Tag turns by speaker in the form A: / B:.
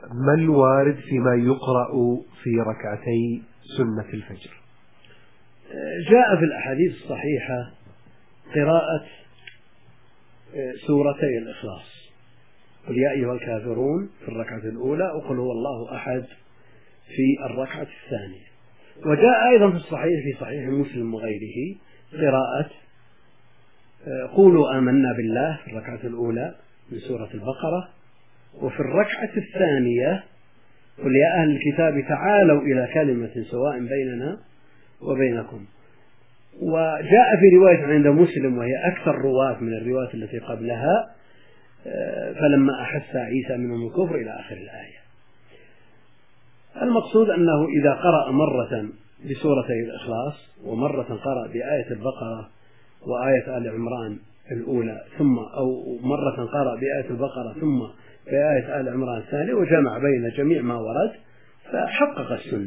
A: ما الوارد فيما يقرأ في ركعتي سنة الفجر؟
B: جاء في الأحاديث الصحيحة قراءة سورتي الإخلاص، قل يا أيها الكافرون في الركعة الأولى، وقل هو الله أحد في الركعة الثانية. وجاء أيضا في الصحيح في صحيح مسلم وغيره قراءة قولوا آمنا بالله في الركعة الأولى من سورة البقرة، وفي الركعة الثانية قل يا أهل الكتاب تعالوا إلى كلمة سواء بيننا وبينكم. وجاء في رواية عند مسلم وهي أكثر رواة من الروايات التي قبلها فلما أحس عيسى منهم الكفر إلى آخر الآية. المقصود أنه إذا قرأ مرة بسورتي الإخلاص ومرة قرأ بآية البقرة وآية آل عمران الأولى، ثم أو مرة قرأ بآية البقرة ثم بآية آل عمران الثانية، وجمع بين جميع ما ورد فحقق السنة.